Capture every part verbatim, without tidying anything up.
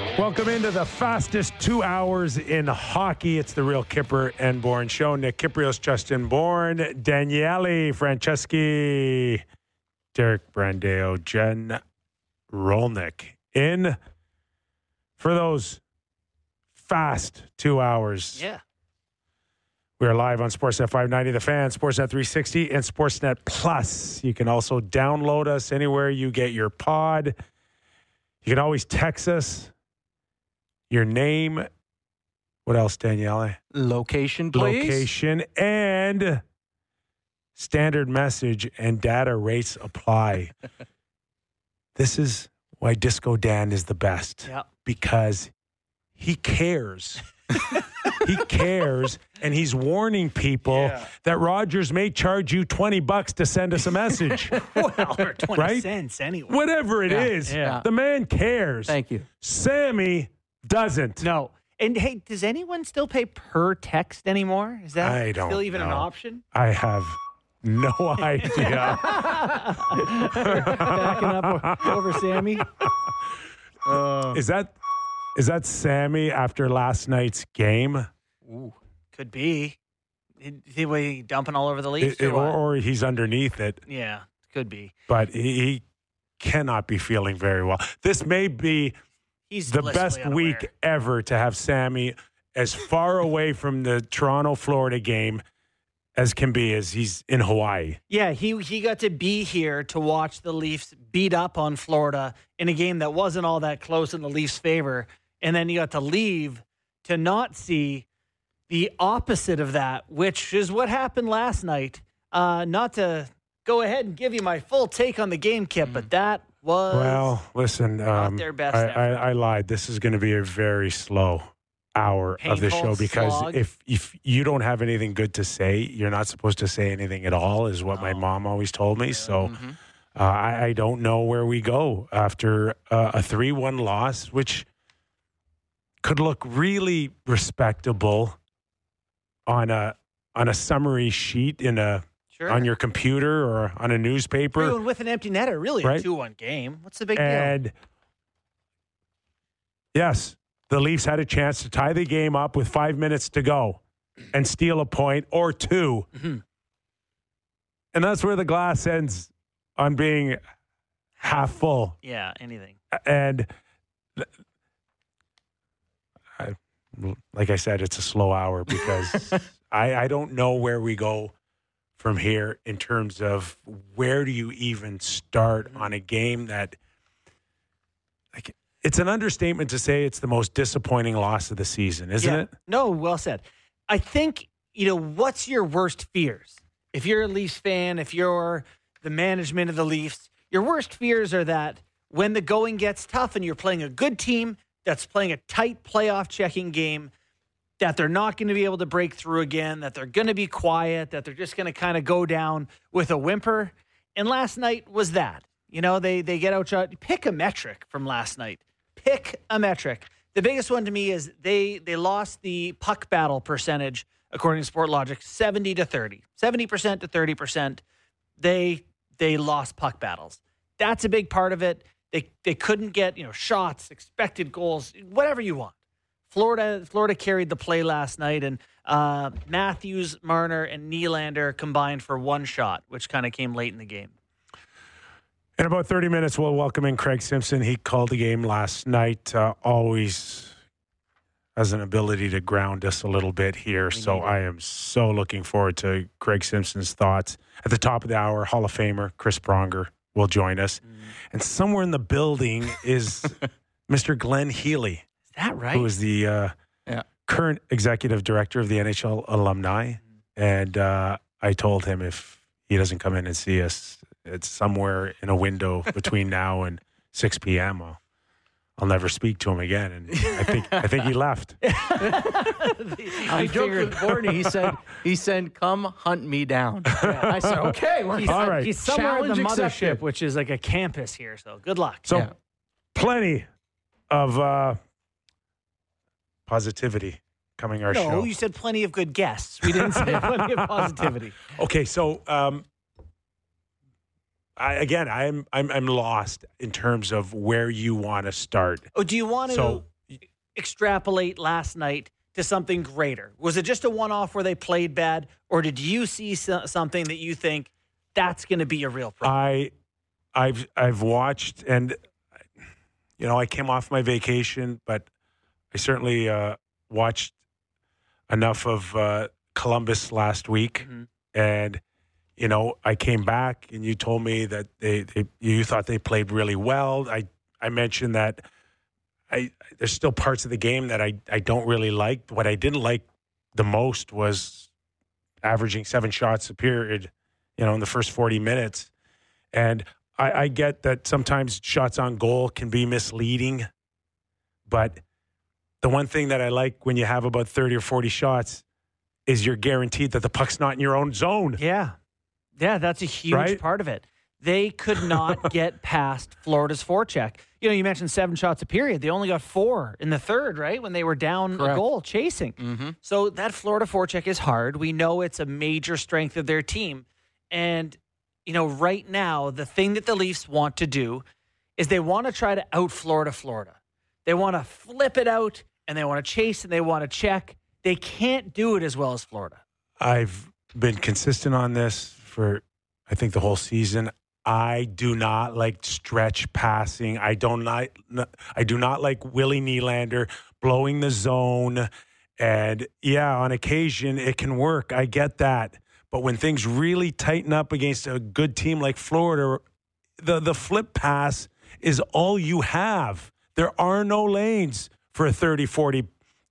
Welcome into the fastest two hours in hockey. It's the Real Kipper and Bourne Show. Nick Kyprios, Justin Bourne, Daniele Franceschi, Derek Brandeo, Jen Rolnick in for those fast two hours. Yeah. We are live on Sportsnet five ninety, The Fan, Sportsnet three sixty, and Sportsnet Plus. You can also download us anywhere you get your pod. You can always text us. Your name. What else, Daniele? Location, please. Location and standard message and data rates apply. This is why Disco Dan is the best. Yep. Because he cares. He cares, and he's warning people Yeah. that Rogers may charge you twenty bucks to send us a message. Well, or twenty Right? cents anyway. Whatever it is, Yeah. the man cares. Thank you. Sammy doesn't. No. And hey, does anyone still pay per text anymore? Is that I don't still even an know. option? I have no idea. Backing up over Sammy. Is that is that Sammy after last night's game? Ooh, could be. He was dumping all over the Leafs It- or or, what? or he's underneath it, Yeah, could be. but he, he cannot be feeling very well. This may be He's the blissfully best unaware. week ever to have Sammy as far away from the Toronto, Florida game as can be, as he's in Hawaii. Yeah, he he got to be here to watch the Leafs beat up on Florida in a game that wasn't all that close in the Leafs' favor. And then he got to leave to not see the opposite of that, which is what happened last night. Uh, not to go ahead and give you my full take on the game, Kip, but that was Well, listen, um, their best I, effort. I, I lied. This is going to be a very slow hour of the Painful show because slog. if if you don't have anything good to say, you're not supposed to say anything at all, is what my Oh. mom always told me. So Mhm. uh, I, I don't know where we go after uh, a three one loss, which could look really respectable on a on a summary sheet in a Sure. on your computer or on a newspaper. Three-one with an empty netter, really Right. a two one game. What's the big deal? And yes, the Leafs had a chance to tie the game up with five minutes to go and steal a point or two. Mhm. And that's where the glass ends on being half full. Yeah, anything. And th- I, like I said, it's a slow hour because I, I don't know where we go from here in terms of where do you even start on a game that, like, it's an understatement to say it's the most disappointing loss of the season, isn't Yeah. it? No, well said. I think, you know, what's your worst fears? If you're a Leafs fan, if you're the management of the Leafs, your worst fears are that when the going gets tough and you're playing a good team that's playing a tight playoff checking game, that they're not going to be able to break through again, that they're going to be quiet, that they're just going to kind of go down with a whimper. And last night was that. You know, they they get outshot. Pick a metric from last night. Pick a metric. The biggest one to me is they they lost the puck battle percentage, according to Sportlogic, seventy to thirty. seventy percent to thirty percent. They they lost puck battles. That's a big part of it. They they couldn't get, you know, shots, expected goals, whatever you want. Florida Florida carried the play last night, and uh, Matthews, Marner, and Nylander combined for one shot, which kind of came late in the game. In about thirty minutes, we'll welcome in Craig Simpson. He called the game last night. Uh, always has an ability to ground us a little bit here. So need it. I am so looking forward to Craig Simpson's thoughts. At the top of the hour, Hall of Famer Chris Pronger will join us. Mm. And somewhere in the building is Mister Glenn Healy, Is that right? who is the uh, Yeah. current executive director of the N H L alumni. And uh, I told him if he doesn't come in and see us, it's somewhere in a window between now and six p.m. I'll, I'll never speak to him again. And I think I think he left. I joked with Borny. He said, "He said, come hunt me down." I said, "Okay, we're He's, All right. he's somewhere in the Challenge mothership, accepted. which is like a campus here. So good luck. So Yeah. plenty of uh, positivity coming our no, show. you said plenty of good guests. We didn't say plenty of positivity. Okay, so um, I, again, I'm I'm I'm lost in terms of where you want to start. Oh, do you want to? So extrapolate last night to something greater? Was it just a one-off where they played bad, or did you see so- something that you think that's going to be a real problem? I, I've I've watched, and you know, I came off my vacation, but I certainly uh, watched enough of uh, Columbus last week, Mm-hmm. and you know, I came back, and you told me that they, they you thought they played really well. I I mentioned that I there's still parts of the game that I I don't really like. What I didn't like the most was averaging seven shots a period, you know, in the first forty minutes. And I, I get that sometimes shots on goal can be misleading, but the one thing that I like when you have about thirty or forty shots is you're guaranteed that the puck's not in your own zone. Yeah. Yeah, that's a huge Right? part of it. They could not get past Florida's forecheck. You know, you mentioned seven shots a period. They only got four in the third, right? When they were down Correct. a goal chasing. Mm-hmm. So that Florida forecheck is hard. We know it's a major strength of their team. And, you know, right now, the thing that the Leafs want to do is they want to try to out Florida, Florida. They want to flip it out, and they want to chase, and they want to check. They can't do it as well as Florida. I've been consistent on this for, I think, the whole season. I do not like stretch passing. I don't not, I do not like Willie Nylander blowing the zone. And yeah, on occasion it can work. I get that. But when things really tighten up against a good team like Florida, the, the flip pass is all you have. There are no lanes for a thirty forty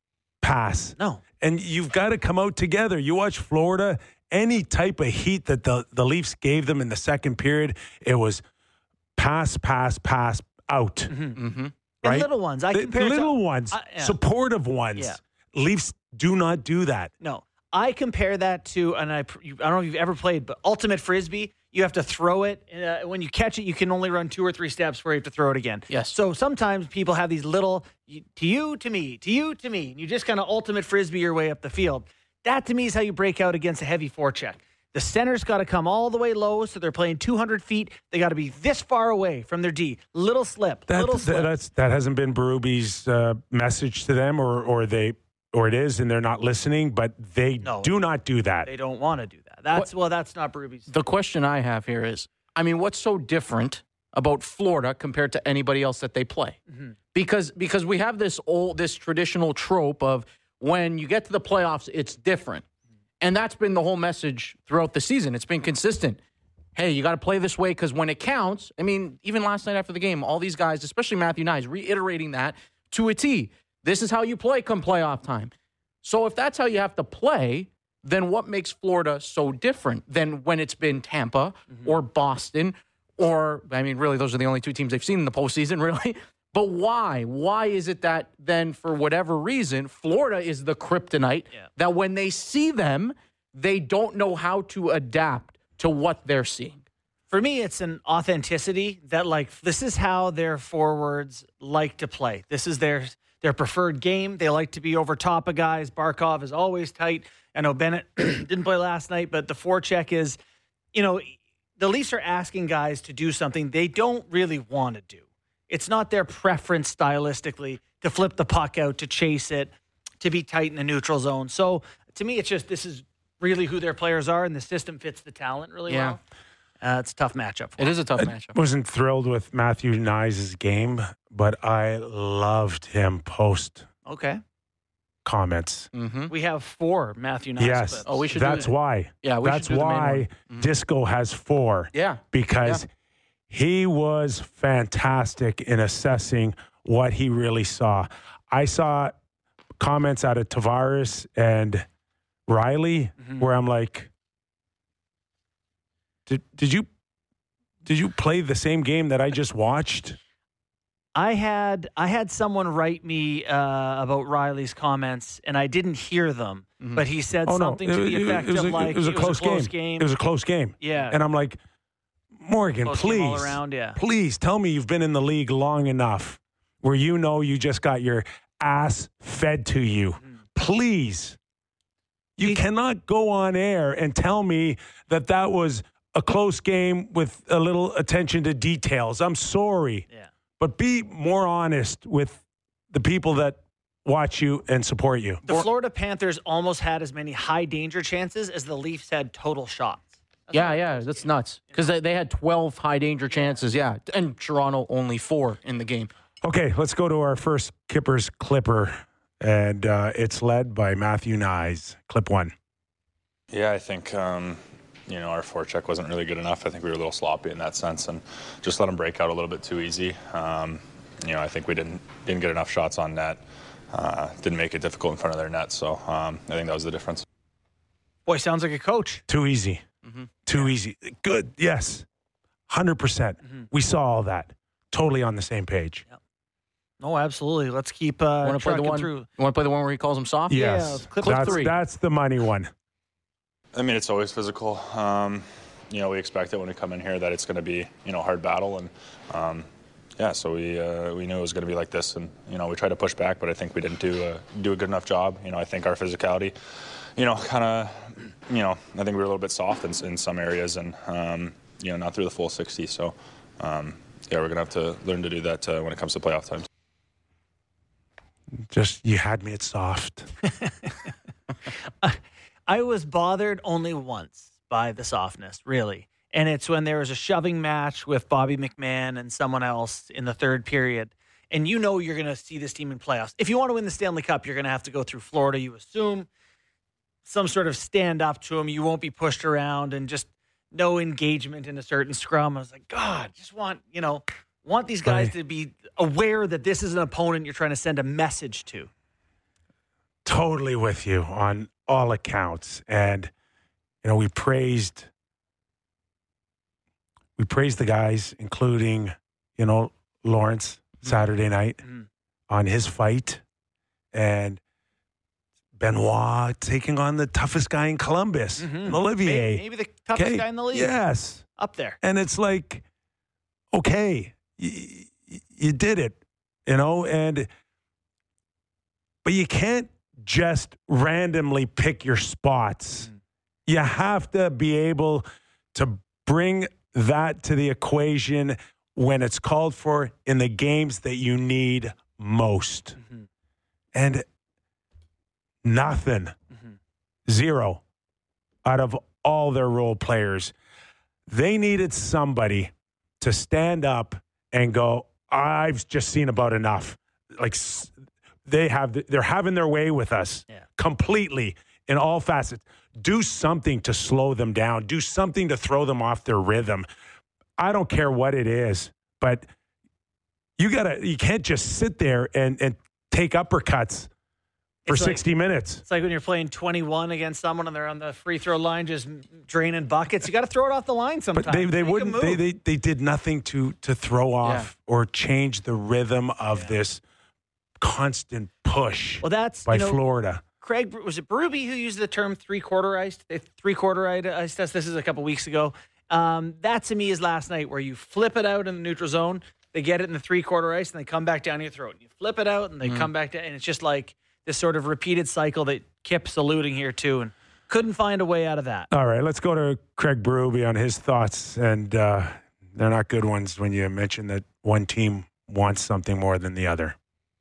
pass. No. And you've got to come out together. You watch Florida, any type of heat that the, the Leafs gave them in the second period, it was pass, pass, pass, out. Mm-hmm. Mm-hmm. Right? And little ones. I The compare it to- little ones, I- yeah. supportive ones. Yeah. Leafs do not do that. No, I compare that to, and I, I don't know if you've ever played, but Ultimate Frisbee, you have to throw it. Uh, when you catch it, you can only run two or three steps before you have to throw it again. Yes. So sometimes people have these little, you- to you, to me, to you, to me. And you just kind of Ultimate Frisbee your way up the field. That, to me, is how you break out against a heavy forecheck. The center's got to come all the way low, so they're playing two hundred feet. They got to be this far away from their D. Little slip, That, little slip. that, that's, that hasn't been Berube's uh, message to them, or, or they, or it is, and they're not listening, but they No. do not do that. They don't want to do that. That's, well, that's not Berube's. The question I have here is, I mean, what's so different about Florida compared to anybody else that they play? Mm-hmm. Because because we have this old this traditional trope of when you get to the playoffs, it's different. And that's been the whole message throughout the season. It's been consistent. Hey, you got to play this way because when it counts, I mean, even last night after the game, all these guys, especially Matthew Nyes, reiterating that to a T. This is how you play come playoff time. So if that's how you have to play, then what makes Florida so different than when it's been Tampa mm-hmm. or Boston or, I mean, really, those are the only two teams they've seen in the postseason, really. But why? Why is it that then, for whatever reason, Florida is the kryptonite Yeah. that when they see them, they don't know how to adapt to what they're seeing? For me, it's an authenticity that, like, this is how their forwards like to play. This is their their preferred game. They like to be over top of guys. Barkov is always tight. I know Bennett didn't play last night, but the forecheck is, you know, the Leafs are asking guys to do something they don't really want to do. It's not their preference stylistically to flip the puck out, to chase it, to be tight in the neutral zone. So to me, it's just this is really who their players are, and the system fits the talent really Yeah. well. Uh, it's a tough matchup. For It them. is a tough I matchup. wasn't thrilled with Matthew Nyes' game, but I loved him post Okay. comments. Mm-hmm. We have four Matthew Nyes Yes. clips. Oh, we should do That's it. why. Yeah, we That's should do the main why one. Mhm. Disco has four. Yeah. Because he was fantastic in assessing what he really saw. I saw comments out of Tavares and Riley Mhm. where I'm like, did did you did you play the same game that I just watched? I had I had someone write me uh, about Riley's comments, and I didn't hear them, Mhm. but he said Oh no, something to the it, effect it was of a, like it was a close, game. game. It was a close game. yeah, And I'm like, Morgan, close please, game all around. Yeah, please tell me you've been in the league long enough where you know you just got your ass fed to you. Please. You He- cannot go on air and tell me that that was a close game with a little attention to details. I'm sorry. yeah. But be more honest with the people that watch you and support you. The Florida Panthers almost had as many high danger chances as the Leafs had total shots. That's yeah, yeah, that's nuts. Because they, they had twelve high danger chances, yeah. And Toronto only four in the game. Okay, let's go to our first Kippers Clipper. And uh, it's led by Matthew Nyes. Clip one. Yeah, I think, um, you know, our forecheck wasn't really good enough. I think we were a little sloppy in that sense and just let them break out a little bit too easy. Um, you know, I think we didn't didn't get enough shots on net. Uh, didn't make it difficult in front of their net. So um, I think that was the difference. Boy, sounds like a coach. Too easy. Mm-hmm. Too yeah. easy. Good. Yes. one hundred percent. Mm-hmm. We saw all that. Totally on the same page. Yep. Oh, absolutely. Let's keep uh, want to play the one. through. You want to play the one where he calls him soft? Yes. Yeah, clip that's, three. That's the money one. I mean, it's always physical. Um, you know, we expect it when we come in here that it's going to be, you know, hard battle. And, um, yeah, so we uh, we knew it was going to be like this. And, you know, we tried to push back, but I think we didn't do a, do a good enough job. You know, I think our physicality, you know, kind of, you know, I think we were a little bit soft in, in some areas and, um, you know, not through the full sixty. So, um, yeah, we're going to have to learn to do that uh, when it comes to playoff times. Just, you had me at soft. I was bothered only once by the softness, really. And it's when there was a shoving match with Bobby McMahon and someone else in the third period. And you know you're going to see this team in playoffs. If you want to win the Stanley Cup, you're going to have to go through Florida, you assume. Some sort of stand up to them. You won't be pushed around and just no engagement in a certain scrum. I was like, God, just want, you know, want these guys right. to be aware that this is an opponent you're trying to send a message to. Totally with you on all accounts. And, you know, we praised, we praised the guys, including, you know, Lawrence Saturday night mm-hmm. on his fight. And Benoit taking on the toughest guy in Columbus, mm-hmm. Olivier. Maybe, maybe the toughest okay. guy in the league. Yes. Up there. And it's like, okay, you, you did it, you know, and, but you can't just randomly pick your spots. Mm-hmm. You have to be able to bring that to the equation when it's called for in the games that you need most. Mm-hmm. And nothing, mm-hmm. zero out of all their role players. They needed somebody to stand up and go, I've just seen about enough. Like they have, they're having their way with us yeah. completely in all facets. Do something to slow them down. Do something to throw them off their rhythm. I don't care what it is, but you gotta, you can't just sit there and, and take uppercuts for it's sixty like, minutes. It's like when you're playing twenty-one against someone and they're on the free throw line just draining buckets. You got to throw it off the line sometimes. But they, they wouldn't. They, they they did nothing to to throw off yeah. or change the rhythm of yeah. this constant push. Well, that's by you know, Florida. Craig, was it Berube who used the term three-quarter iced? Three-quarter iced test. This is a couple weeks ago. Um, that to me is last night where you flip it out in the neutral zone, they get it in the three-quarter ice, and they come back down your throat. You flip it out, and they mm-hmm. come back down, and it's just like this sort of repeated cycle that Kip's alluding here to, and couldn't find a way out of that. All right, let's go to Craig Berube on his thoughts, and uh, they're not good ones when you mention that one team wants something more than the other.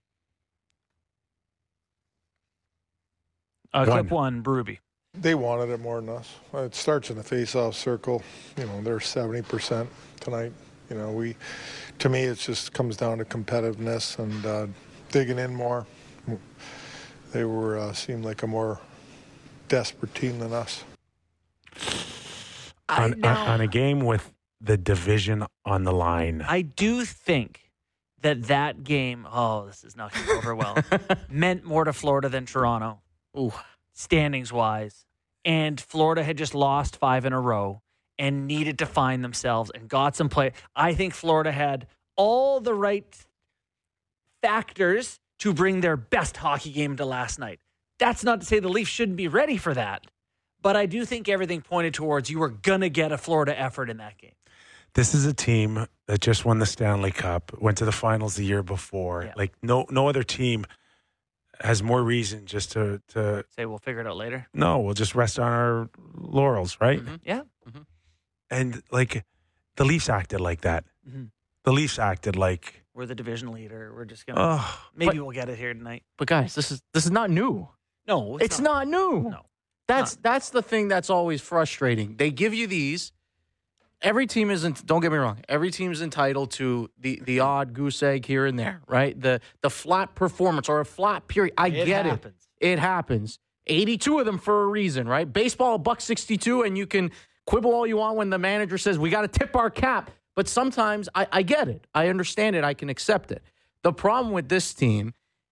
Uh, clip one, Berube. They wanted it more than us. It starts in the face-off circle. You know, they're seventy percent tonight. You know, we, to me, it just comes down to competitiveness and uh, digging in more. They were uh, seemed like a more desperate team than us. On, on, on a game with the division on the line. I do think that that game, oh, this is not going to go over well, meant more to Florida than Toronto. Ooh, standings-wise. And Florida had just lost five in a row and needed to find themselves and got some play. I think Florida had all the right factors to bring their best hockey game to last night. That's not to say the Leafs shouldn't be ready for that. But I do think everything pointed towards you were going to get a Florida effort in that game. This is a team that just won the Stanley Cup, went to the finals the year before. Yeah. Like no no other team has more reason just to, to say we'll figure it out later. No, we'll just rest on our laurels, right? Mm-hmm. Yeah. Mm-hmm. And like the Leafs acted like that. Mm-hmm. The Leafs acted like We're the division leader. We're just gonna Ugh. maybe but- we'll get it here tonight. But guys, this is this is not new. No, it's, It's not, new. No. That's Not. that's the thing that's always frustrating. They give you these. Every team isn't. Don't get me wrong. Every team's entitled to the the odd goose egg here and there, right? The the flat performance or a flat period. I It get happens. it. It happens. eighty-two of them for a reason, right? Baseball, a buck sixty-two, and you can quibble all you want when the manager says we got to tip our cap. But sometimes I, I get it. I understand it. I can accept it. The problem with this team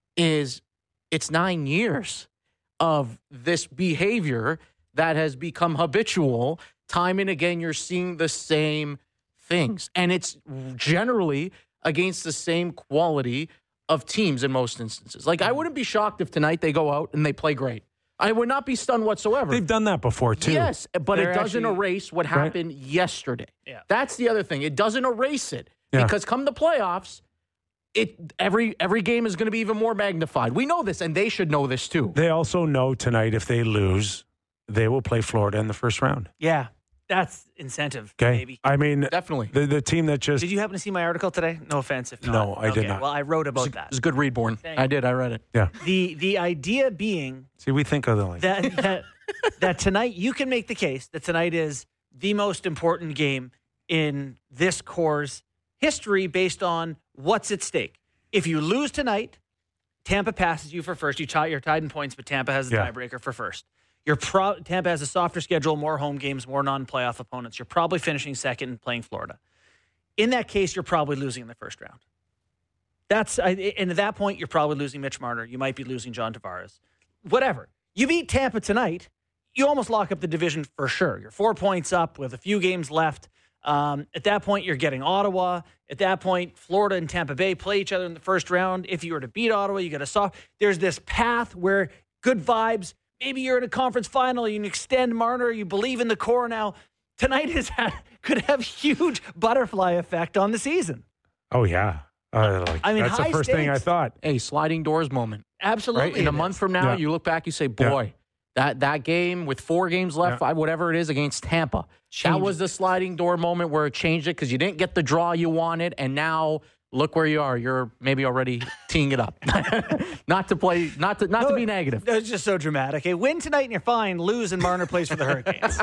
is it's nine years of this behavior that has become habitual. Time and again, you're seeing the same things. And it's generally against the same quality of teams in most instances. Like, I wouldn't be shocked if tonight they go out and they play great. I would not be stunned whatsoever. They've done that before, too. Yes, but They're it doesn't actually- erase what happened yesterday. Yeah. That's the other thing. It doesn't erase it. Yeah. Because come the playoffs, it every every game is going to be even more magnified. We know this, and they should know this too. They also know tonight if they lose, they will play Florida in the first round. Yeah, that's incentive. Okay? Maybe. I mean, Definitely. the, the team that just... Did you happen to see my article today? No offense if not. No, I did Okay, not. Well, I wrote about It that. was a good read, Born. Thank I you. did. I read it. Yeah. The the idea being See, we think of the like. that that that tonight you can make the case that tonight is the most important game in this core's history based on what's at stake. If you lose tonight, Tampa passes you for first. You tie, you're tied in points, but Tampa has the Yeah. tiebreaker for first. You're pro, Tampa has a softer schedule, more home games, more non-playoff opponents. You're probably finishing second and playing Florida. In that case, you're probably losing in the first round. That's I- and at that point, you're probably losing Mitch Marner. You might be losing John Tavares. Whatever. You beat Tampa tonight, you almost lock up the division for sure. You're four points up with a few games left. Um, at that point, you're getting Ottawa. At that point, Florida and Tampa Bay play each other in the first round. If you were to beat Ottawa, you get a soft. There's this path where good vibes. Maybe you're in a conference final. You can extend Marner. You believe in the core now. Tonight is could have huge butterfly effect on the season. Oh, yeah. Uh, like, I mean, that's the high first thing I stakes. thot. Hey, sliding doors moment. Absolutely. Right? In a it month is. from now, Yeah. you look back, you say, boy, that, that game with four games left, Yeah. five, whatever it is, against Tampa, that Changed was the sliding door moment where it changed it because you didn't get the draw you wanted, and now look where you are. You're maybe already teeing it up. not to play, not to not to No, be negative. That was just so dramatic. Hey, win tonight and you're fine. Lose and Marner plays for the Hurricanes.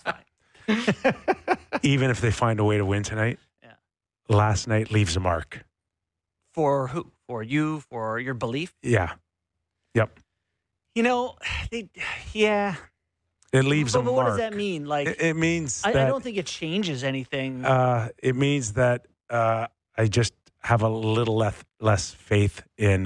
It's fine. Even if they find a way to win tonight, Yeah. last night leaves a mark. For who? For you? For your belief? Yeah. Yep. You know, they, yeah. It leaves But, a but mark. what does that mean? Like, It, it means I, that, I don't think it changes anything. uh, it means that uh, I just have a little less, less faith in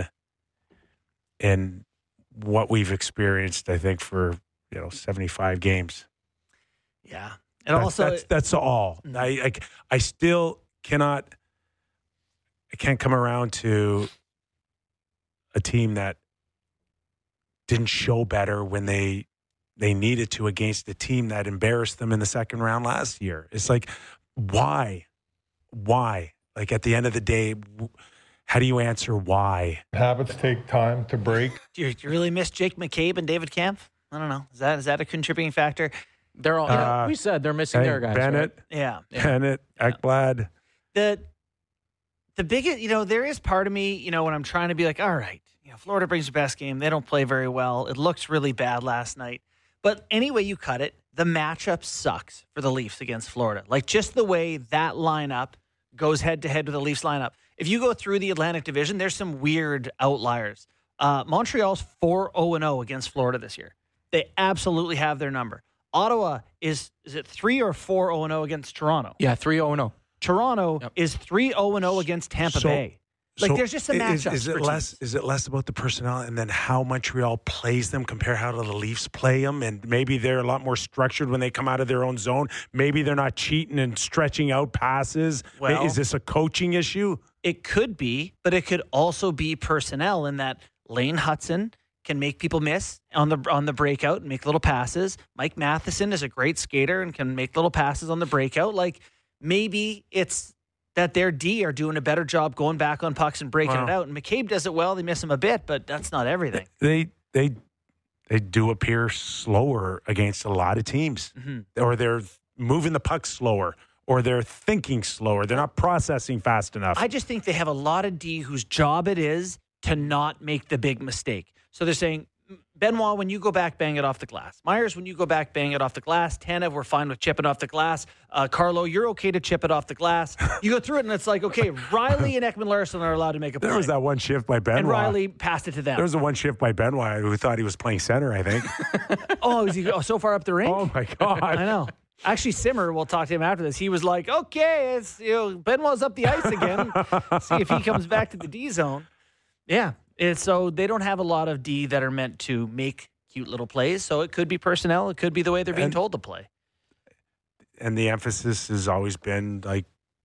in what we've experienced, I think, for, you know, seventy-five games. yeah. And That's, also, that's, that's all. Mm. I, I, I still cannot, I can't come around to a team that didn't show better when they they needed to against a team that embarrassed them in the second round last year. It's like, why? Why? Like, at the end of the day, w- how do you answer why? Habits take time to break. do you, do you really miss Jake McCabe and David Kampf? I don't know. Is that is that a contributing factor? They're all, Uh, we said they're missing Hey, their guys. Bennett, right? Yeah. Bennett, Yeah. Ekblad. the the biggest, you know, there is part of me, you know, when I'm trying to be like, all right, you know, Florida brings the best game. They don't play very well. It looks really bad last night. But anyway you cut it, the matchup sucks for the Leafs against Florida. Like, just the way that lineup goes head to head with the Leafs lineup. If you go through the Atlantic Division, there's some weird outliers. Uh, Montreal's four oh and oh against Florida this year. They absolutely have their number. Ottawa is, is it three or four oh and oh against Toronto? Yeah, three oh and oh. Toronto Yep. is three oh and oh against Tampa So- Bay. Like, So there's just some is, matchups. is it for less? teams. Is it less about the personnel and then how Montreal plays them compared how the Leafs play them? And maybe they're a lot more structured when they come out of their own zone. Maybe they're not cheating and stretching out passes. Well- is this a coaching issue? It could be, but it could also be personnel in that Lane Hudson can make people miss on the on the breakout and make little passes. Mike Matheson is a great skater and can make little passes on the breakout. Like, maybe it's that their D are doing a better job going back on pucks and breaking Wow. it out. And McCabe does it well. They miss him a bit, but that's not everything. They they they do appear slower against a lot of teams, Mhm. or they're moving the puck slower, or they're thinking slower. They're not processing fast enough. I just think they have a lot of D whose job it is to not make the big mistake. So they're saying, Benoit, when you go back, bang it off the glass. Myers, when you go back, bang it off the glass. Tanev, we're fine with chipping off the glass. Uh, Carlo, you're okay to chip it off the glass. You go through it, and it's like, okay, Riley and Ekman-Larsson are allowed to make a play. There was that one shift by Benoit. And Riley passed it to them. There was the one shift by Benoit who thought he was playing center, I think. oh, is he oh, so far up the rink? Oh, my God. I know. Actually, Simmer, we'll talk to him after this. He was like, okay, it's, you know, Benoit's up the ice again. See if he comes back to the D zone. Yeah. It's, so they don't have a lot of D that are meant to make cute little plays. So it could be personnel. It could be the way they're being and, told to play. And the emphasis has always been like,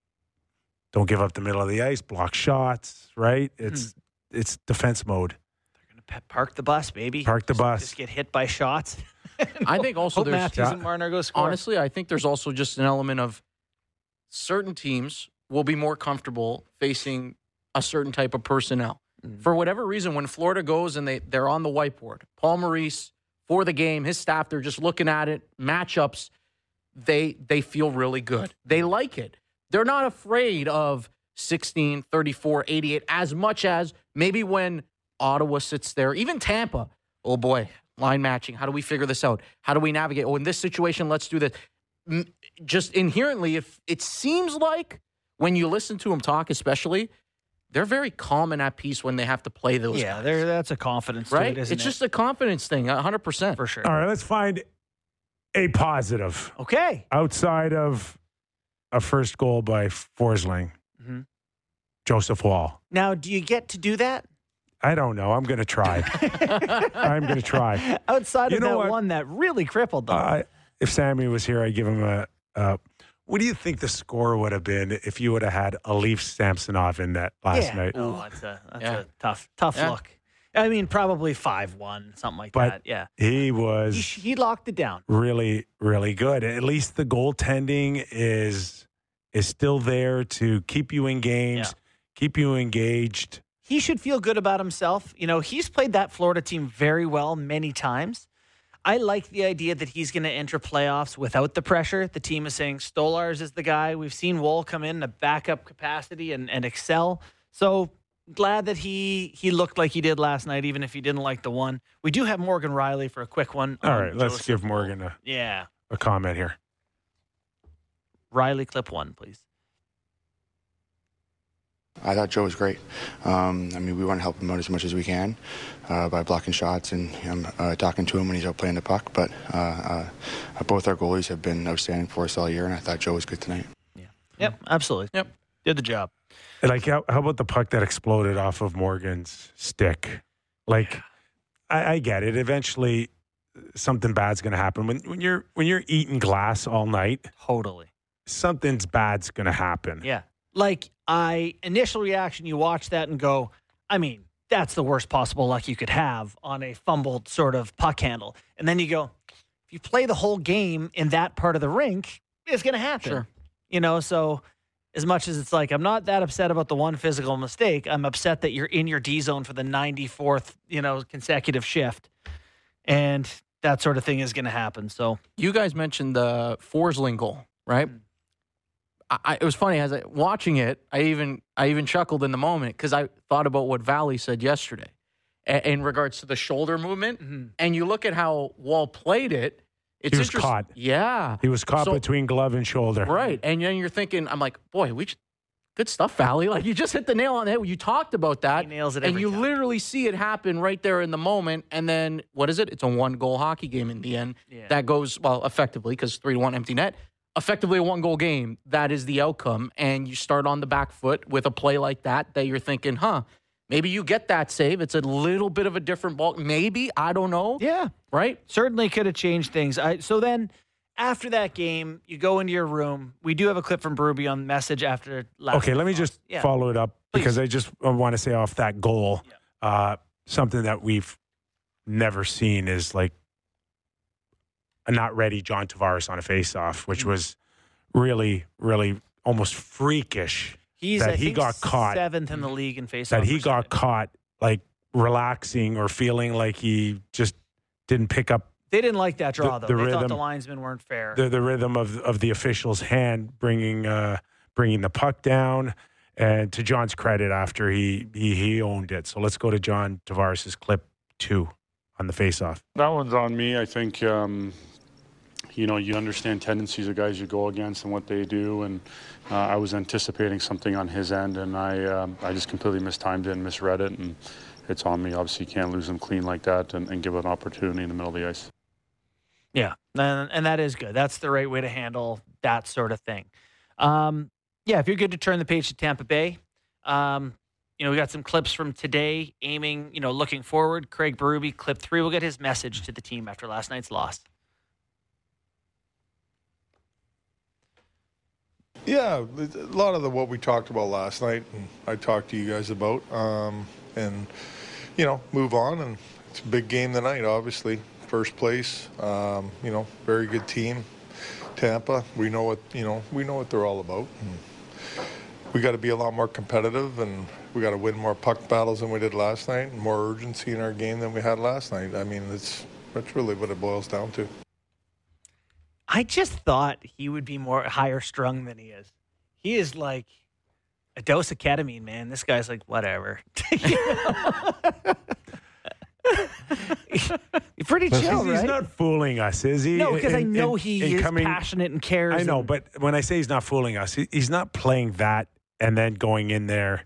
don't give up the middle of the ice, block shots, right? It's hmm. it's defense mode. They're going to pe- park the bus, baby. Park the just, bus. Just get hit by shots. I think also Hope there's Matthews and Marner go score. Honestly, I think there's also just an element of certain teams will be more comfortable facing a certain type of personnel. Mm-hmm. For whatever reason, when Florida goes and they, they're on the whiteboard, Paul Maurice, for the game, his staff, they're just looking at it, matchups, they they feel really good. They like it. They're not afraid of sixteen, thirty-four, eighty-eight as much as maybe when Ottawa sits there, even Tampa, oh boy, line matching. How do we figure this out? How do we navigate? Oh, in this situation, let's do this. Just inherently, if it seems like when you listen to them talk, especially, they're very calm and at peace when they have to play those Yeah, guys. that's a confidence right? to it, isn't it's it? just a confidence thing, one hundred percent. For sure. All right, let's find a positive. Okay. Outside of a first goal by Forsling, mm-hmm. Joseph Wall. Now, do you get to do that? I don't know. I'm going to try. I'm going to try. Outside you of know that what? one that really crippled them. Uh, if Sammy was here, I'd give him a. Uh, what do you think the score would have been if you would have had Alif Samsonov in that last yeah. night? Oh, that's a that's Yeah. a tough tough Yeah. look. I mean, probably five one, something like But that. Yeah, He was he, he locked it down. really, really good. At least the goaltending is is still there to keep you in games, Yeah. keep you engaged. He should feel good about himself. You know, he's played that Florida team very well many times. I like the idea that he's going to enter playoffs without the pressure. The team is saying Stolars is the guy. We've seen Woll come in a backup capacity and, and excel. So glad that he he looked like he did last night, even if he didn't like the one. We do have Morgan Riley for a quick one. All on right, let's Joseph give Woll. Morgan a, Yeah. a comment here. Riley, clip one, please. I thought Joe was great. Um, I mean, we want to help him out as much as we can uh, by blocking shots and um, uh, talking to him when he's out playing the puck. But uh, uh, both our goalies have been outstanding for us all year, and I thought Joe was good tonight. Yeah. Yep, absolutely. Yep. Did the job. Like, how, how about the puck that exploded off of Morgan's stick? Like, I, I get it. Eventually, something bad's going to happen. When when you're when you're eating glass all night, Totally. something's bad's going to happen. Yeah. Like, I, initial reaction, you watch that and go, I mean, that's the worst possible luck you could have on a fumbled sort of puck handle. And then you go, if you play the whole game in that part of the rink, it's going to happen. Sure. You know, so as much as it's like, I'm not that upset about the one physical mistake, I'm upset that you're in your D zone for the ninety-fourth, you know, consecutive shift. And that sort of thing is going to happen. So, You guys mentioned the Forsling goal, right? Mm. I, it was funny as I watching it. I even I even chuckled in the moment because I thought about what Valley said yesterday a, in regards to the shoulder movement. mm-hmm. And you look at how Wall played it. It's He was interest- caught. Yeah, He was caught So- between glove and shoulder. right. And then you're thinking, I'm like, boy, we just, good stuff, Valley. Like you just hit the nail on the head. You talked about that. He nails it and every you time. literally see it happen right there in the moment. And then what is it? It's a one goal hockey game in the end. Yeah. That goes well effectively because three to one empty net. Effectively a one-goal game, that is the outcome. And you start on the back foot with a play like that, that you're thinking, huh, maybe you get that save. It's a little bit of a different ball. Maybe, I don't know. Yeah. Right? Certainly could have changed things. I, so then after that game, you go into your room. We do have a clip from Berube on message after last Okay, let me night's just loss. Yeah. follow it up because I just want to say off that goal, uh, something that we've never seen is like a not ready John Tavares on a faceoff, which was really, really almost freakish. He's that I he think, got caught. seventh in the league in faceoff. That he got percentage. caught like relaxing or feeling like he just didn't pick up They didn't like that draw, The- though. the They thought rhythm- the linesmen weren't fair. the the rhythm of of the official's hand bringing uh, bringing the puck down. And to John's credit, after he, he he owned it. So let's go to John Tavares' clip two on the faceoff. That one's on me. I think, um, you know, you understand tendencies of guys you go against and what they do. And uh, I was anticipating something on his end, and I um, I just completely mistimed it and misread it. And it's on me. Obviously, you can't lose them clean like that and, and give an opportunity in the middle of the ice. Yeah, and, and that is good. That's the right way to handle that sort of thing. Um, yeah, if you're good to turn the page to Tampa Bay, um, you know, we got some clips from today aiming, you know, looking forward. Craig Berube, clip three. We'll get his message to the team after last night's loss. Yeah, a lot of the what we talked about last night, and I talked to you guys about, um, and you know, move on. And it's a big game tonight, obviously. First place, um, you know, very good team, Tampa. We know what you know. We know what they're all about. And we got to be a lot more competitive, and we got to win more puck battles than we did last night, and more urgency in our game than we had last night. I mean, it's that's really what it boils down to. I just thought he would be more higher strung than he is. He is like a dose of ketamine, man. This guy's like, whatever. You're pretty chill, he's, right? he's not fooling us, is he? No, because I In- know in- he in is coming- passionate and cares. I know, and- but when I say he's not fooling us, he, he's not playing that and then going in there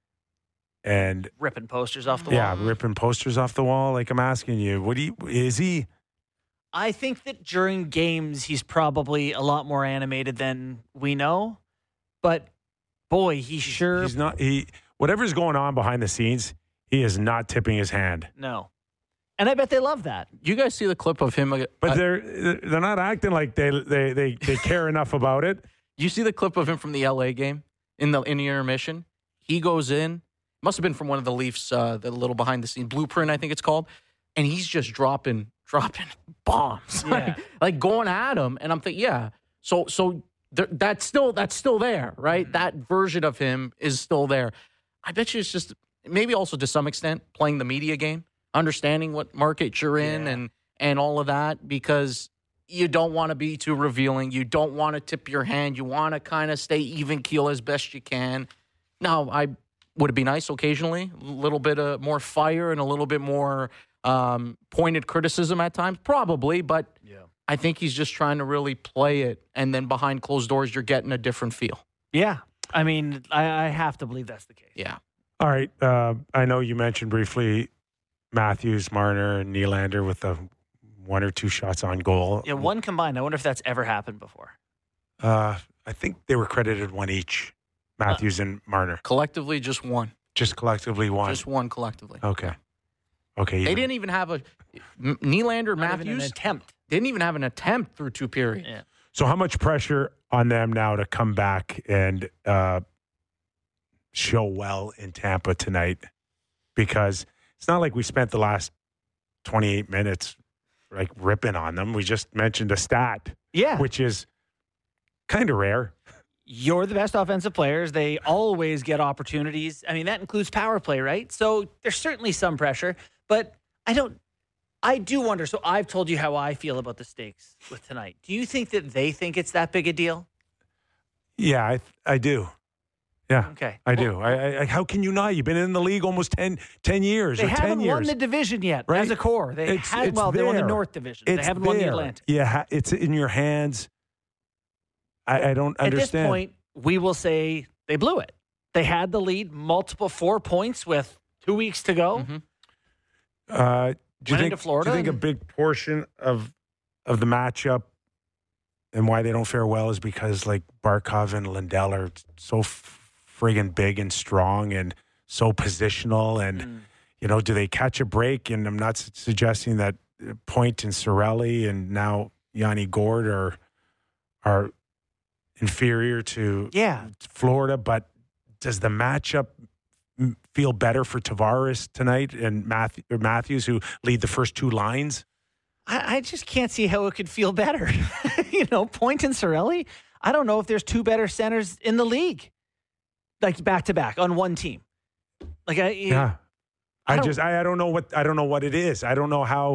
and ripping posters off the yeah, wall. ripping posters off the wall. Like I'm asking you, what do you? Is he? I think that during games, he's probably a lot more animated than we know. But boy, he sure He's not. He whatever's going on behind the scenes, he is not tipping his hand. no. And I bet they love that. You guys see the clip of him? uh, But uh, they're they're not acting like they they they, they care enough about it. You see the clip of him from the L A game in the in the intermission? He goes in. Must have been from one of the Leafs, uh, the little behind the scenes blueprint, I think it's called. And he's just dropping dropping bombs, Yeah. like, like going at him. And I'm thinking, yeah. So so there, that's still that's still there, right? Mm-hmm. That version of him is still there. I bet you it's just maybe also to some extent playing the media game, understanding what market you're in, Yeah. and and all of that, because you don't want to be too revealing. You don't want to tip your hand. You want to kind of stay even keel as best you can. Now, I would it be nice occasionally, a little bit of more fire and a little bit more um, pointed criticism at times? Probably, but Yeah. I think he's just trying to really play it, and then behind closed doors, you're getting a different feel. Yeah. I mean, I, I have to believe that's the case. Yeah. All right. Uh, I know you mentioned briefly Matthews, Marner, and Nylander with the one or two shots on goal. Yeah, one combined. I wonder if that's ever happened before. Uh, I think they were credited one each, Matthews and Marner. Collectively, just one. Just collectively one. Just one collectively. Okay. Okay. They even. didn't even have a M- Nylander, Not even an Matthews attempt. didn't even have an attempt through two periods. Yeah. So how much pressure on them now to come back and uh, show well in Tampa tonight? Because it's not like we spent the last twenty-eight minutes like ripping on them. We just mentioned a stat, Yeah. which is kind of rare. You're the best offensive players. They always get opportunities. I mean, that includes power play, right? So there's certainly some pressure, but I don't, I do wonder. So I've told you how I feel about the stakes with tonight. Do you think that they think it's that big a deal? Yeah, I I do. Yeah, Okay. I Well, do. I, I, how can you not? You've been in the league almost ten, ten years They or ten haven't years. won the division yet right? as a core. They It's- had, it's well, they won the there. North Division. It's they haven't won the there. Atlantic. Yeah, ha- it's in your hands. I, I don't At understand. this point, we will say they blew it. They had the lead, multiple four points with two weeks to go. Mhm. Uh, do you Went think, into Florida Do you think a and- big portion of of the matchup and why they don't fare well is because like Barkov and Lindell are so f- friggin' big and strong and so positional, and Mm. you know, do they catch a break? And I'm not su- suggesting that Point and Cirelli and now Yanni Gord are are inferior to Yeah. Florida, but does the matchup m- feel better for Tavares tonight and Matthew, or Matthews, who lead the first two lines? I, I just can't see how it could feel better. you know, Point and Cirelli. I don't know if there's two better centers in the league, like back to back on one team. Like I, Yeah, I I, don't- just I, I don't know what I don't know what it is. I don't know how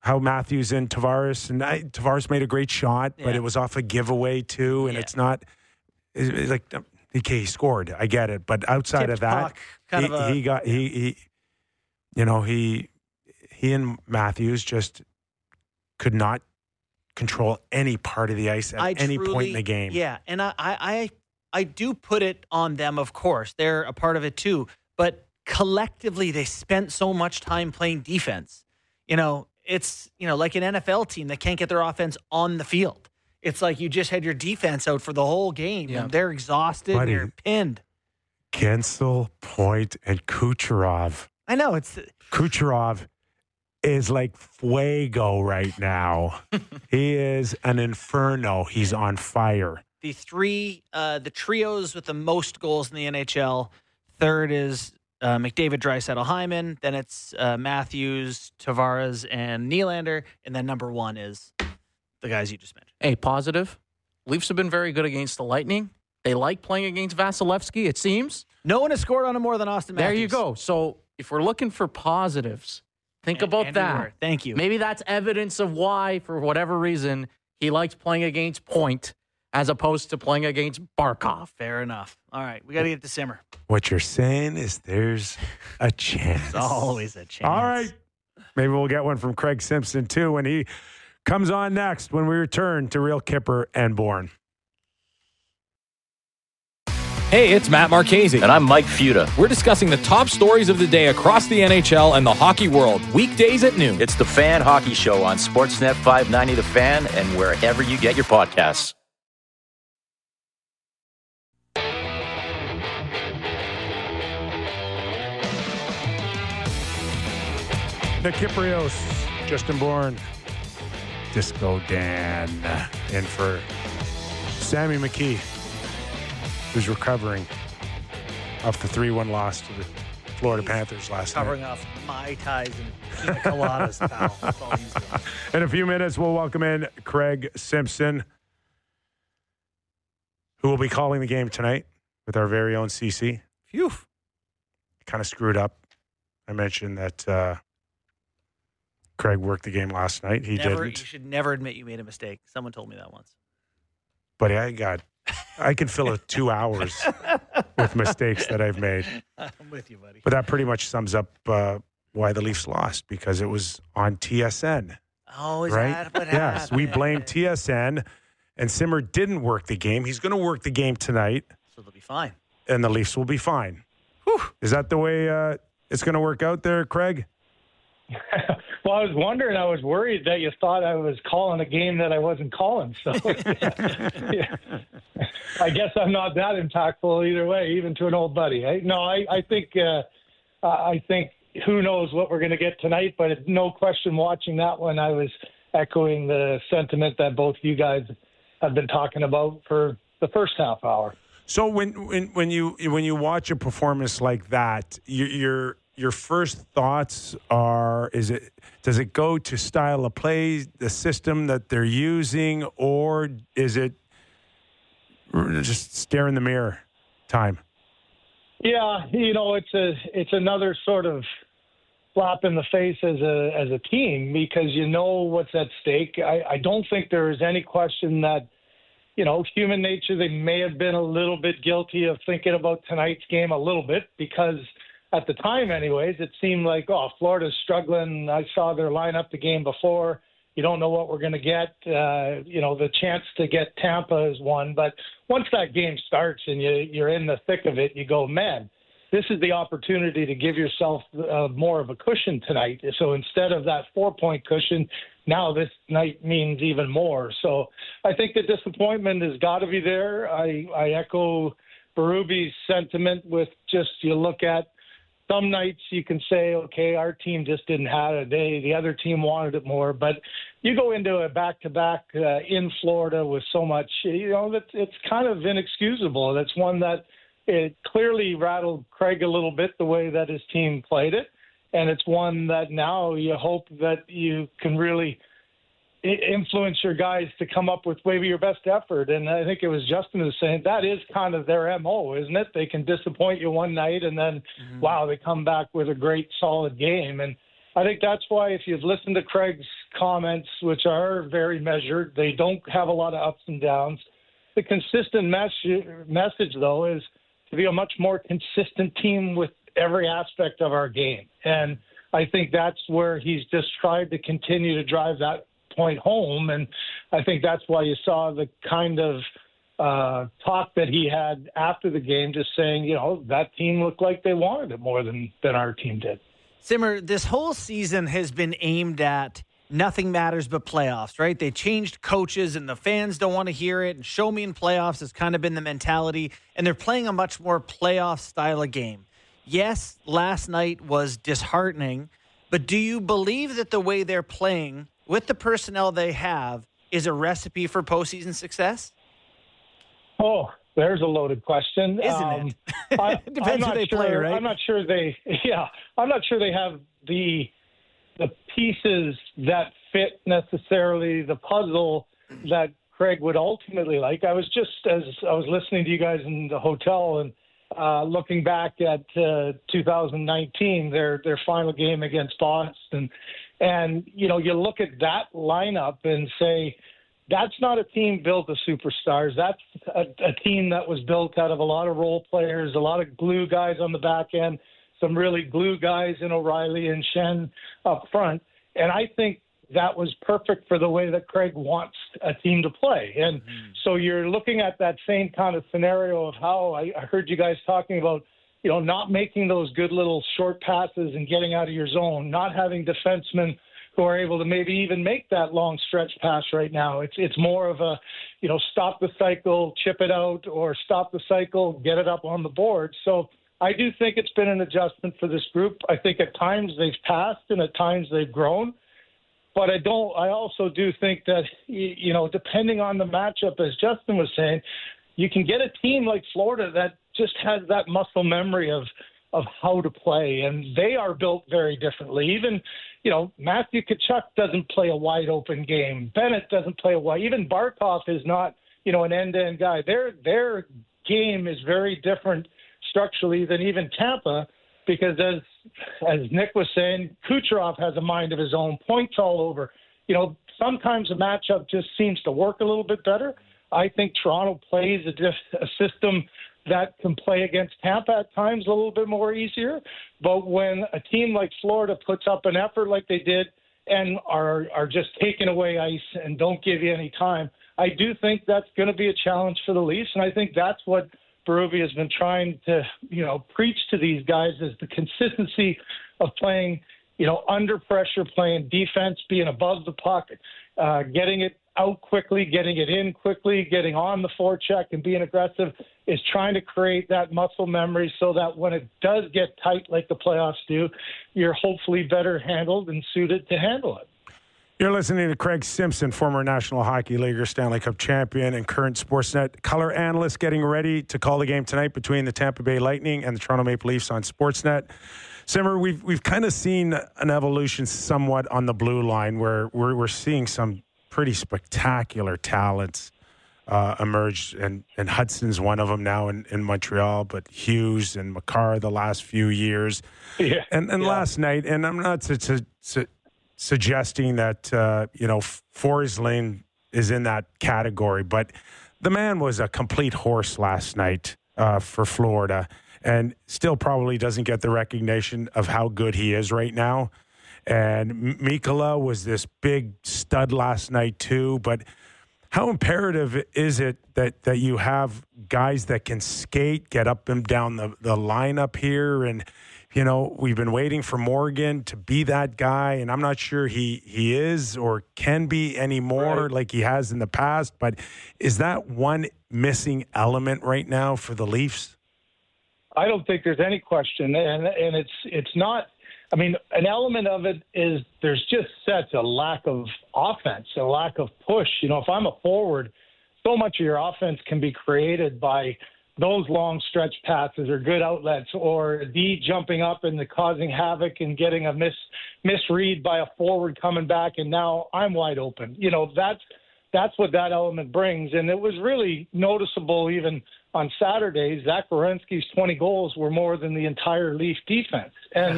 how Matthews and Tavares, and I, Tavares made a great shot, but Yeah. it was off a giveaway too, and Yeah. it's not it's, it's like okay, he scored, I get it, but outside Tipped of that, puck, kind he, of a- he got he, he, you know, he he and Matthews just could not control any part of the ice at I any truly- point in the game. Yeah, and I, I, I, I do put it on them, of course. They're a part of it too. But collectively, they spent so much time playing defense. You know, it's, you know, like an N F L team that can't get their offense on the field. It's like you just had your defense out for the whole game, Yeah. and they're exhausted, Buddy. and they're pinned. Gensel, Point, and Kucherov. I know, it's Kucherov is like fuego right now. He is an inferno. He's on fire. the three, uh, the trios with the most goals in the N H L. Third is uh, McDavid, Draisaitl, Hyman. Then it's uh, Matthews, Tavares, and Nylander. And then number one is the guys you just mentioned. Hey, positive. Leafs have been very good against the Lightning. They like playing against Vasilevsky, it seems. No one has scored on him more than Austin Matthews. There you go. So if we're looking for positives, think And- about Andy that. Ward. Thank you. Maybe that's evidence of why, for whatever reason, he likes playing against Point as opposed to playing against Barkov. Fair enough. All right, we got to get to simmer. What you're saying is there's a chance. It's always a chance. All right. Maybe we'll get one from Craig Simpson, too, when he comes on next when we return to Real Kipper and Bourne. Hey, it's Matt Marchese. And I'm Mike Futa. We're discussing the top stories of the day across the N H L and the hockey world, weekdays at noon. It's the Fan Hockey Show on Sportsnet five ninety The Fan and wherever you get your podcasts. Nick Kyprios, Justin Bourne, Disco Dan in for Sammy McKee, who's recovering off the three one loss to the Florida Panthers last Covering night. off Mai Tais and pina coladas, pal. That's all he's doing. In a few minutes, we'll welcome in Craig Simpson, who will be calling the game tonight with our very own C C. Phew. Kind of screwed up. I mentioned that uh, Craig worked the game last night. He Never, didn't. you should never admit you made a mistake. Someone told me that once. But I got, I can fill it two hours with mistakes that I've made. I'm with you, buddy. But that pretty much sums up uh, why the Leafs lost, because it was on T S N, Oh, is right? that what Yes, we happened? blame T S N, and Simmer didn't work the game. He's going to work the game tonight, So they'll be fine. and the Leafs will be fine. Whew. Is that the way uh, it's going to work out there, Craig? Well, I was wondering, I was worried that you thought I was calling a game that I wasn't calling. So yeah. I guess I'm not that impactful either way, even to an old buddy. I, no, I, I think uh, I think who knows what we're going to get tonight, but it's no question watching that one, I was echoing the sentiment that both you guys have been talking about for the first half hour. So when when when you when you watch a performance like that, your your your first thoughts are: is it does it go to style of play, the system that they're using, or is it just stare in the mirror time? Yeah, you know, it's a it's another sort of slap in the face as a as a team, because you know what's at stake. I, I don't think there is any question that, you know, human nature, they may have been a little bit guilty of thinking about tonight's game a little bit, because at the time anyways, it seemed like, oh, Florida's struggling. I saw their lineup the game before. You don't know what we're going to get. Uh, you know, the chance to get Tampa is one. But once that game starts and you, you're in the thick of it, you go, man, this is the opportunity to give yourself uh, more of a cushion tonight. So instead of that four-point cushion, now this night means even more. So I think the disappointment has got to be there. I, I echo Berube's sentiment with just you look at some nights you can say, okay, our team just didn't have a day. The other team wanted it more. But you go into a back-to-back uh, in Florida with so much, you know, that it's kind of inexcusable. That's one that it clearly rattled Craig a little bit, the way that his team played it. And it's one that now you hope that you can really influence your guys to come up with maybe your best effort. And I think it was Justin who was saying that is kind of their M O, isn't it? They can disappoint you one night and then, mm-hmm. wow, they come back with a great solid game. And I think that's why if you've listened to Craig's comments, which are very measured, they don't have a lot of ups and downs. The consistent mes- message, though, is to be a much more consistent team with every aspect of our game. And I think that's where he's just tried to continue to drive that point home. And I think that's why you saw the kind of uh, talk that he had after the game, just saying, you know, that team looked like they wanted it more than, than our team did. Simmer, this whole season has been aimed at nothing matters but playoffs, right? They changed coaches and the fans don't want to hear it. And show me in playoffs has kind of been the mentality. And they're playing a much more playoff style of game. Yes, last night was disheartening, but do you believe that the way they're playing with the personnel they have is a recipe for postseason success? Oh, there's a loaded question. Isn't um, it? I, It depends I'm who they sure, play, right? I'm not sure they, yeah, I'm not sure they have the the pieces that fit necessarily the puzzle that Craig would ultimately like. I was just, as I was listening to you guys in the hotel and uh, looking back at uh, two thousand nineteen, their their final game against Boston, and you know, you look at that lineup and say, that's not a team built of superstars. That's a, a team that was built out of a lot of role players, a lot of glue guys on the back end, some really glue guys in O'Reilly and Shen up front. And I think that was perfect for the way that Craig wants a team to play. And mm-hmm. so you're looking at that same kind of scenario of how I, I heard you guys talking about, you know, not making those good little short passes and getting out of your zone, not having defensemen who are able to maybe even make that long stretch pass right now. It's it's more of a, you know, stop the cycle, chip it out, or stop the cycle, get it up on the board. So I do think it's been an adjustment for this group. I think at times they've passed and at times they've grown. But I don't. I also do think that, you know, depending on the matchup, as Justin was saying, you can get a team like Florida that just has that muscle memory of of how to play, and they are built very differently. Even, you know, Matthew Tkachuk doesn't play a wide open game. Bennett doesn't play a wide. Even Barkov is not, you know, an end-to-end guy. Their their game is very different structurally than even Tampa, because as as Nick was saying, Kucherov has a mind of his own, points all over. You know, sometimes a matchup just seems to work a little bit better. I think Toronto plays a, diff- a system that can play against Tampa at times a little bit more easier. But when a team like Florida puts up an effort like they did and are are just taking away ice and don't give you any time, I do think that's going to be a challenge for the Leafs. And I think that's what Berube has been trying to, you know, preach to these guys, is the consistency of playing, you know, under pressure, playing defense, being above the puck, uh, getting it out quickly, getting it in quickly, getting on the forecheck and being aggressive, is trying to create that muscle memory so that when it does get tight like the playoffs do, you're hopefully better handled and suited to handle it. You're listening to Craig Simpson, former National Hockey Leaguer, Stanley Cup champion, and current Sportsnet color analyst, getting ready to call the game tonight between the Tampa Bay Lightning and the Toronto Maple Leafs on Sportsnet. Simmer, we've we've kind of seen an evolution somewhat on the blue line, where we're we're seeing some pretty spectacular talents uh, emerge, and, and Hudson's one of them now in, in Montreal, but Hughes and Makar the last few years. Yeah. And and yeah. last night, and I'm not to, to, to suggesting that, uh, you know, Forsling is in that category, but the man was a complete horse last night uh, for Florida, and still probably doesn't get the recognition of how good he is right now. And Mikkola was this big stud last night too, but how imperative is it that, that you have guys that can skate, get up and down the, the lineup here? And, you know, we've been waiting for Morgan to be that guy, and I'm not sure he, he is or can be anymore right. like he has in the past. But is that one missing element right now for the Leafs? I don't think there's any question, and and it's it's not. I mean, an element of it is there's just such a lack of offense, a lack of push. You know, if I'm a forward, so much of your offense can be created by those long stretch passes or good outlets, or D jumping up and causing havoc and getting a miss misread by a forward coming back, and now I'm wide open. You know, that's that's what that element brings. And it was really noticeable even on Saturday. Zach Werenski's twenty goals were more than the entire Leaf defense. And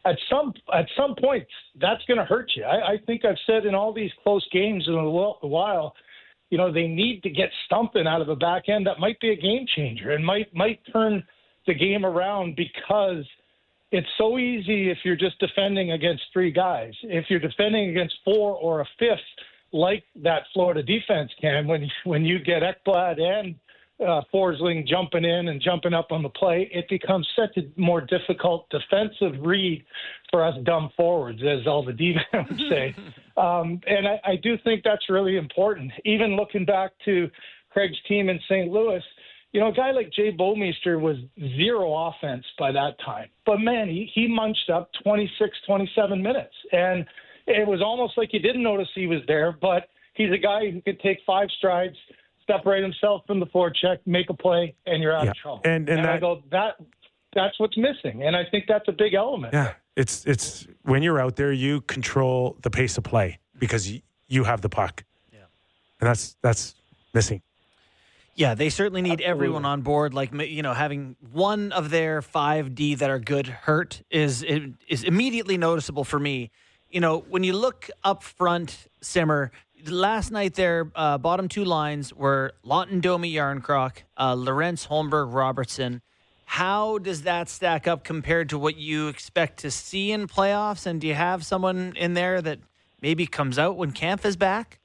at some at some point, that's going to hurt you. I, I think I've said in all these close games in a while, you know, they need to get something out of the back end that might be a game changer and might might turn the game around, because it's so easy if you're just defending against three guys. If you're defending against four or a fifth, like that Florida defense can, when when you get Ekblad and uh, Forsling jumping in and jumping up on the play, it becomes such a more difficult defensive read for us dumb forwards, as all the D-men would say. um, and I, I do think that's really important. Even looking back to Craig's team in Saint Louis, you know, a guy like Jay Bouwmeester was zero offense by that time. But, man, he, he munched up twenty-six, twenty-seven minutes. And it was almost like you didn't notice he was there, but he's a guy who could take five strides, separate himself from the forecheck, make a play, and you're out yeah. of trouble. And, and, and that, I go, that that's what's missing. And I think that's a big element. Yeah, it's it's when you're out there, you control the pace of play because you, you have the puck. Yeah. And that's that's missing. Yeah, they certainly need Absolutely. everyone on board. Like, you know, having one of their five D that are good hurt is is immediately noticeable for me. You know, when you look up front, Simmer, last night their uh, bottom two lines were Lawton, Domi, Yarncroc, uh, Lorenz, Holmberg, Robertson. How does that stack up compared to what you expect to see in playoffs? And do you have someone in there that maybe comes out when Kampf is back?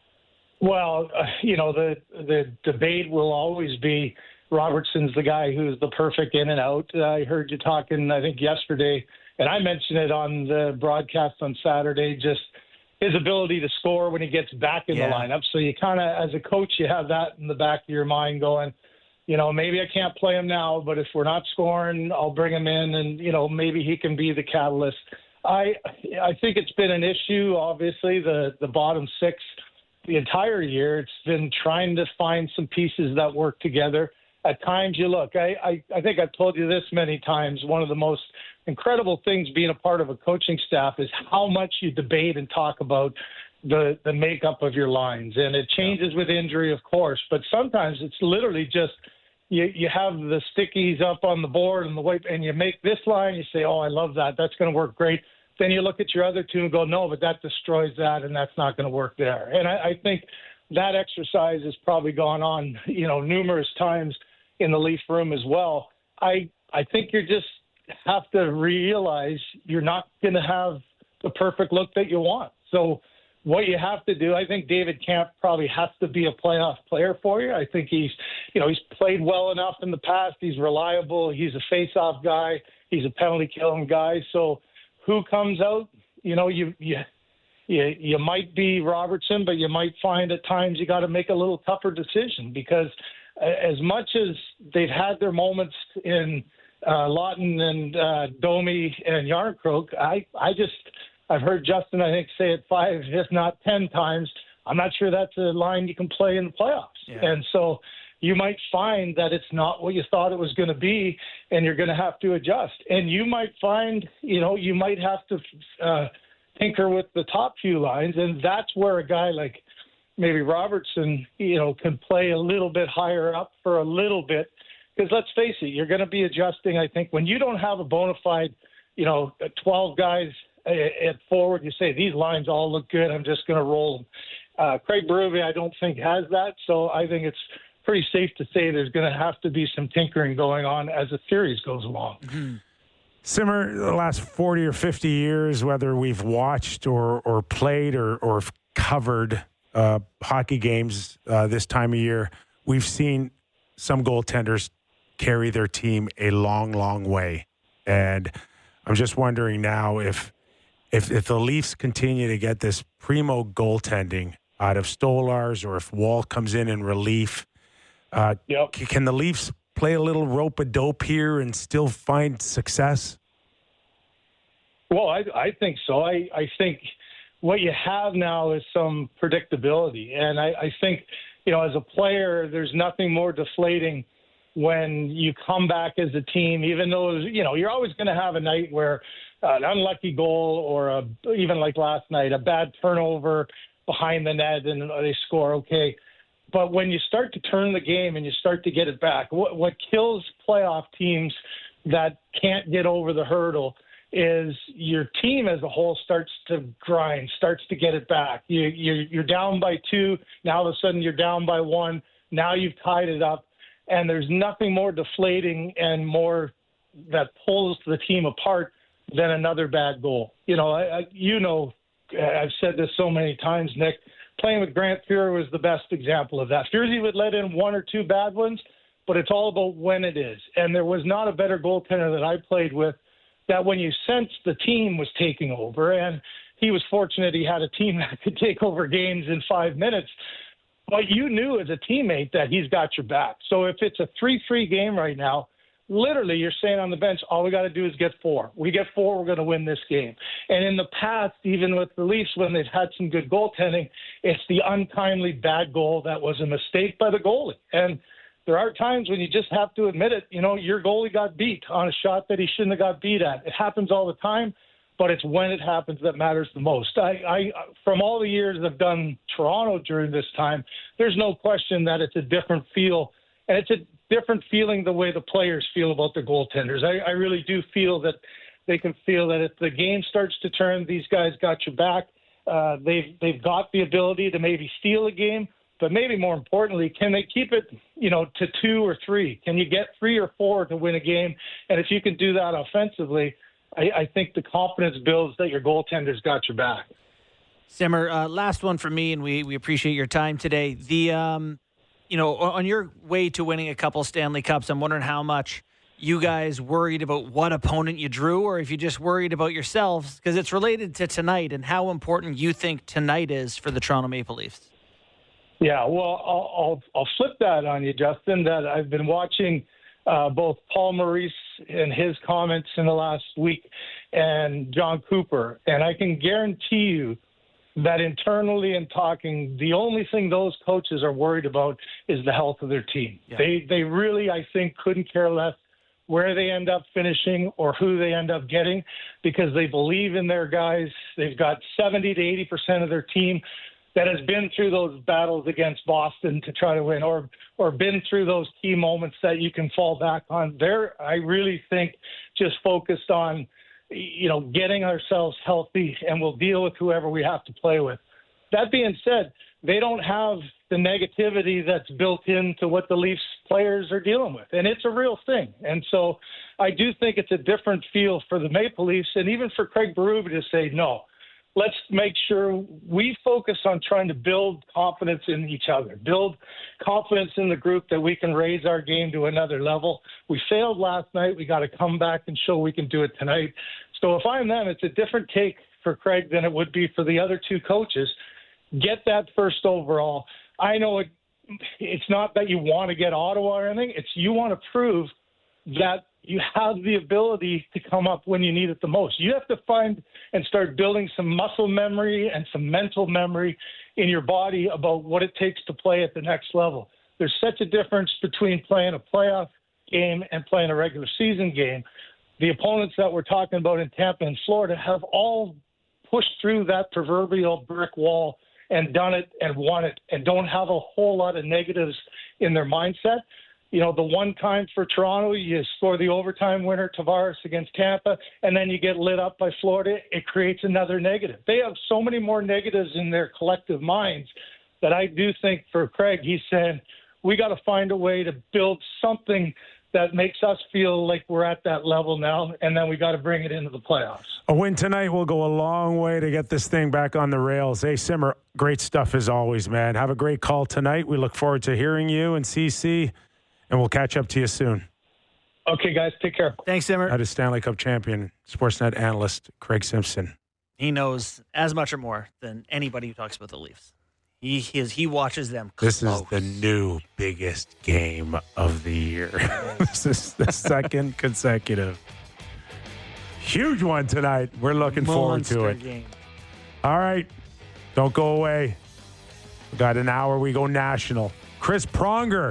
Well, uh, you know, the the debate will always be Robertson's the guy who's the perfect in and out. Uh, I heard you talking, I think, yesterday, and I mentioned it on the broadcast on Saturday, just his ability to score when he gets back in yeah. the lineup. So you kind of, as a coach, you have that in the back of your mind going, you know, maybe I can't play him now, but if we're not scoring, I'll bring him in and, you know, maybe he can be the catalyst. I I think it's been an issue, obviously, the, the bottom six the entire year. It's been trying to find some pieces that work together. At times you look, I, I, I think I've told you this many times, one of the most incredible things being a part of a coaching staff is how much you debate and talk about the, the makeup of your lines. And it changes with injury, of course, but sometimes it's literally just you, you have the stickies up on the board and the white, and you make this line, you say, oh, I love that. That's going to work great. Then you look at your other two and go, no, but that destroys that, and that's not going to work there. And I, I think that exercise has probably gone on, you know, numerous times in the Leaf room as well. I I think you just have to realize you're not going to have the perfect look that you want. So what you have to do, I think David Kampf probably has to be a playoff player for you. I think he's, you know, he's played well enough in the past. He's reliable. He's a face-off guy. He's a penalty-killing guy. So who comes out, you know, you you you, you might be Robertson, but you might find at times you got to make a little tougher decision because as much as they've had their moments in uh, Lawton and uh, Domi and Yarncroc, I, I just I've heard Justin, I think, say it five, if not ten times. I'm not sure that's a line you can play in the playoffs. Yeah. And so you might find that it's not what you thought it was going to be, and you're going to have to adjust. And you might find, you know, you might have to uh, tinker with the top few lines, and that's where a guy like maybe Robertson, you know, can play a little bit higher up for a little bit. Because let's face it, you're going to be adjusting, I think. When you don't have a bona fide, you know, twelve guys at forward, you say, these lines all look good, I'm just going to roll them. Uh, Craig Berube, I don't think, has that, so I think it's pretty safe to say there's going to have to be some tinkering going on as the series goes along. Mm-hmm. Simmer, the last forty or fifty years, whether we've watched or, or played or, or covered uh, hockey games uh, this time of year, we've seen some goaltenders carry their team a long, long way. And I'm just wondering now if if, if the Leafs continue to get this primo goaltending out of Stolars or if Wall comes in in relief, Uh, yep. Can the Leafs play a little rope-a-dope here and still find success? Well, I, I think so. I, I think what you have now is some predictability. And I, I think, you know, as a player, there's nothing more deflating when you come back as a team, even though, you know, you're always going to have a night where uh, an unlucky goal or a, even like last night, a bad turnover behind the net and they score, okay. But when you start to turn the game and you start to get it back, what, what kills playoff teams that can't get over the hurdle is your team as a whole starts to grind, starts to get it back. You, you're, you're down by two. Now all of a sudden you're down by one. Now you've tied it up. And there's nothing more deflating and more that pulls the team apart than another bad goal. You know, I, I, you know, I've said this so many times, Nick, playing with Grant Fuhr was the best example of that. Furzy would let in one or two bad ones, but it's all about when it is. And there was not a better goaltender that I played with that when you sensed the team was taking over, and he was fortunate he had a team that could take over games in five minutes, but you knew as a teammate that he's got your back. So if it's a three three game right now, literally you're saying on the bench, all we got to do is get four. We get four, we're going to win this game. And in the past, even with the Leafs, when they've had some good goaltending, it's the untimely bad goal that was a mistake by the goalie. And there are times when you just have to admit it. You know, your goalie got beat on a shot that he shouldn't have got beat at. It happens all the time, but it's when it happens that matters the most. I, I, from all the years I've done Toronto during this time, there's no question that it's a different feel, and it's a different feeling the way the players feel about their goaltenders. I, I really do feel that they can feel that if the game starts to turn, these guys got your back. Uh, they've they've got the ability to maybe steal a game, but maybe more importantly, can they keep it, you know, to two or three? Can you get three or four to win a game? And if you can do that offensively, I, I think the confidence builds that your goaltender's got your back. Simmer, uh, last one for me, and we we appreciate your time today. The um, you know, on your way to winning a couple Stanley Cups, I'm wondering how much you guys worried about what opponent you drew, or if you just worried about yourselves, because it's related to tonight and how important you think tonight is for the Toronto Maple Leafs. Yeah, well, I'll, I'll, I'll flip that on you, Justin, that I've been watching uh, both Paul Maurice and his comments in the last week and John Cooper, and I can guarantee you that internally in talking, the only thing those coaches are worried about is the health of their team. Yeah. They they really, I think, couldn't care less where they end up finishing or who they end up getting, because they believe in their guys. They've got seventy to eighty percent of their team that has been through those battles against Boston to try to win, or or been through those key moments that you can fall back on. They're, I really think, just focused on, you know, getting ourselves healthy, and we'll deal with whoever we have to play with. That being said, they don't have the negativity that's built into what the Leafs players are dealing with, and it's a real thing. And so I do think it's a different feel for the Maple Leafs, and even for Craig Berube to say, no, let's make sure we focus on trying to build confidence in each other, build confidence in the group that we can raise our game to another level. We failed last night. We got to come back and show we can do it tonight. So if I'm them, it's a different take for Craig than it would be for the other two coaches. Get that first overall. I know it, it's not that you want to get Ottawa or anything. It's you want to prove that you have the ability to come up when you need it the most. You have to find and start building some muscle memory and some mental memory in your body about what it takes to play at the next level. There's such a difference between playing a playoff game and playing a regular season game. The opponents that we're talking about in Tampa and Florida have all pushed through that proverbial brick wall and done it and won it, and don't have a whole lot of negatives in their mindset. You know, the one time for Toronto, you score the overtime winner, Tavares, against Tampa, and then you get lit up by Florida. It creates another negative. They have so many more negatives in their collective minds that I do think for Craig, he's saying, we got to find a way to build something that makes us feel like we're at that level now, and then we got to bring it into the playoffs. A win tonight will go a long way to get this thing back on the rails. Hey, Simmer, great stuff as always, man. Have a great call tonight. We look forward to hearing you and C C, and we'll catch up to you soon. Okay, guys, take care. Thanks, Simmer. That is Stanley Cup champion, Sportsnet analyst Craig Simpson. He knows as much or more than anybody who talks about the Leafs. He is, he watches them close. This is the new biggest game of the year. This is the second consecutive. Huge one tonight. We're looking forward to it. Game. All right. Don't go away. We got an hour. We go national. Chris Pronger.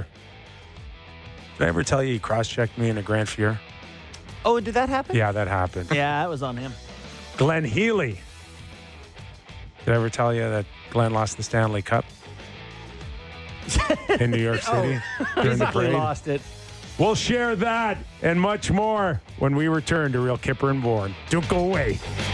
Did I ever tell you he cross-checked me in a Grant Fuhr? Oh, did that happen? Yeah, that happened. Yeah, that was on him. Glenn Healy. Did I ever tell you that Glenn lost the Stanley Cup in New York City oh, during the basically parade? lost it. We'll share that and much more when we return to Real Kipper and Bourne. Don't go away.